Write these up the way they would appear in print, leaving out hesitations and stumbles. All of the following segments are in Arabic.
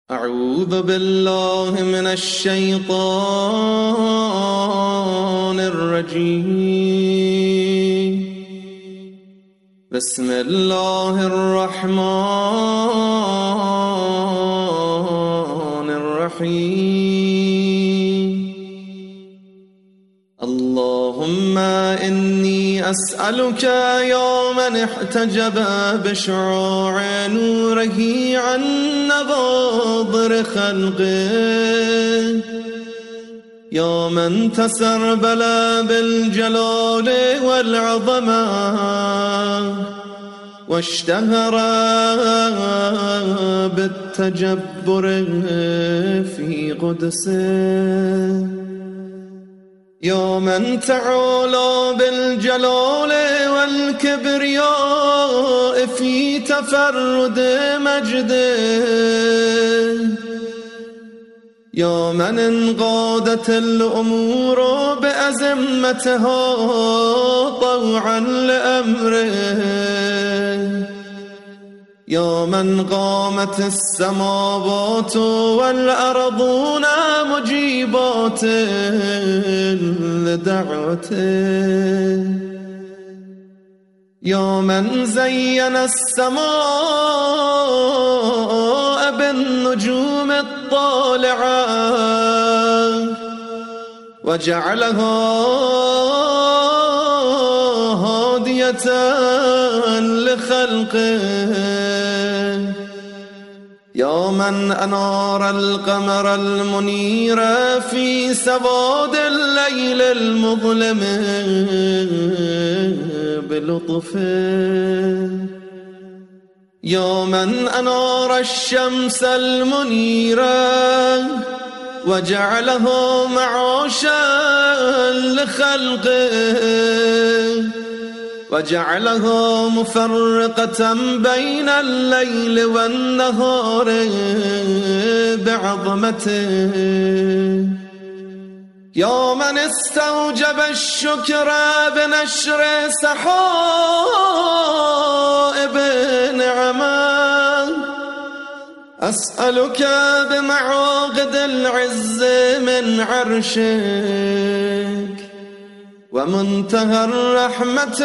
أعوذ بالله من الشيطان الرجيم. بسم الله الرحمن الرحيم. اللهم إني أسألك يا من احتجب بشعاع نوره عن نظاظر خلقه، يا من تسربل بالجلال والعظمة واشتهر بالتجبر في قدسه، يا من تعالى بالجلال والكبرياء في تفرد مجده، يا من انقادت الأمور بأزمتها طوعا لأمره، يا من قامت السماوات والأرضون مجيبات لدعوته، يا من زين السماء بالنجوم الطالعة وجعلها هادية لخلقه، يا من أنار القمر المنير في سواد الليل المظلم بلطفه، يا من أنار الشمس المنيرة وجعلها معاشا لخلقه، وجعلها مفرقة بين الليل والنهار بعظمته، يا من استوجب الشكر بنشر سحائب نعمه، أسألك بمعاقد العز من عرشك ومنتهى الرحمة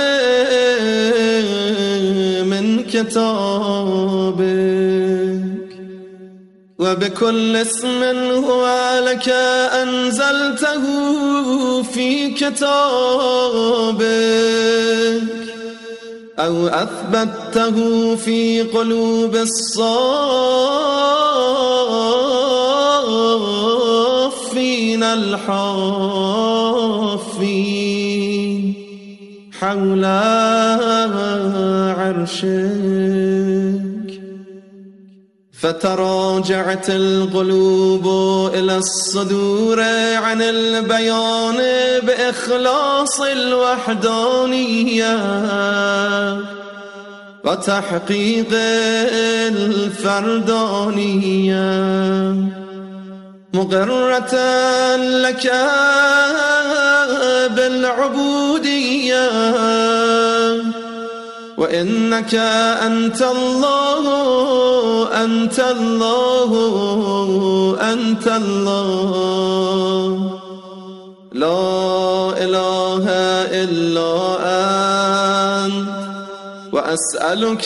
من كتابك، وبكل اسم هو لك أنزلته في كتابك أو أثبته في قلوب الصافين الحافين حول عرشك، فتراجعت القلوب إلى الصدور عن البيان بإخلاص الوحدانية وتحقيق الفردانية، مقرة لك بالعبودية، وإنك أنت الله أنت الله أنت الله، لا إله إلا أنت، وأسألك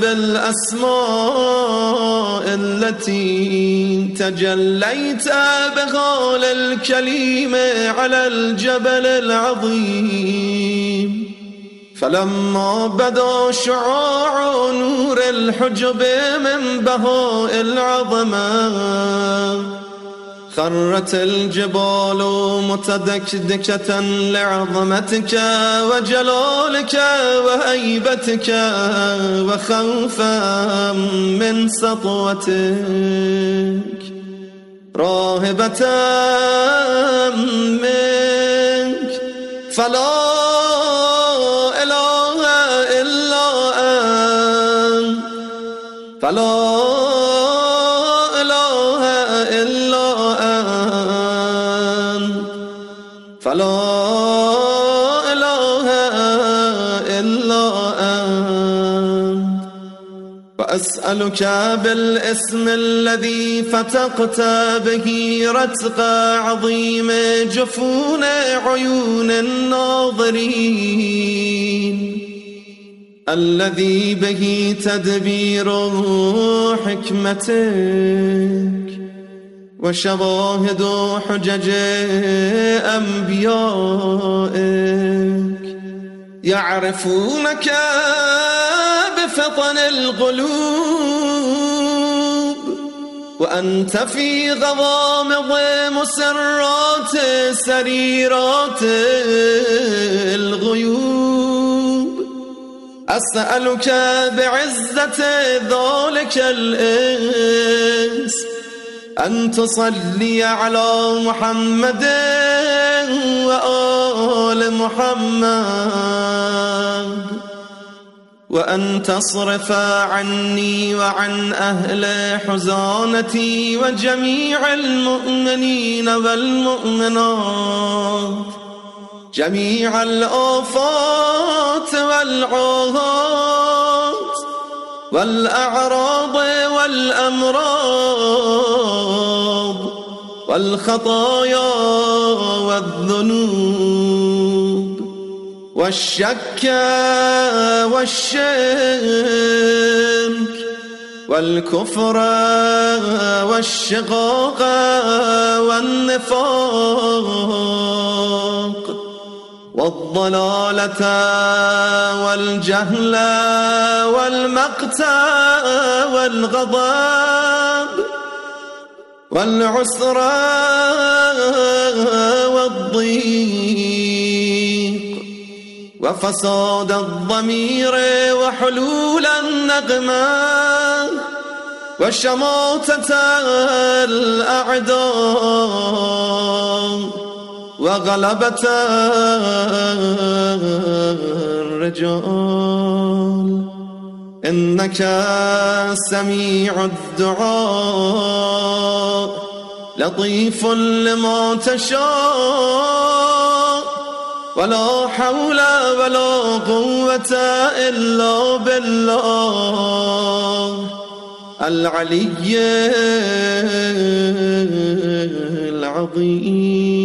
بالأسماء التي تجليت بها للكليم على الجبل العظيم، فلما بدا شعاع نور الحجب من بهاء العظمة خرت الجبال متدكدكة لعظمتك وجلالك وهيبتك وخوفا من سطوتك، راهبة منك، فلا إله إلا أنت، فلا إله إلا أنت، فلا إله إلا أنت، وأسأل أسألك بالاسم الذي فتقت به رتق عظيم جفون عيون الناظرين، الذي به تدبير حكمتك وشواهد حجج أنبيائك، يعرفونك بفطن القلوب وأنت في غوامض مسرات سريرات الغيوب. أسألك بعزة ذلك الإنس أن تصلي على محمد وآل محمد، وأن تصرف عني وعن أهل حزانتي وجميع المؤمنين والمؤمنات جميع الآفات والعاهات والأعراض والأمراض والخطايا والذنوب والشك والشرك والكفر والشقاق والنفاق والضلالة والجهل والمقت والغضب والعسر والضيق وفساد الضمير وحلول النغمة وشماتة الأعداء وغلبة الرجال، إنك سميع الدعاء لطيف لما تشاء، ولا حول ولا قوة إلا بالله العلي العظيم.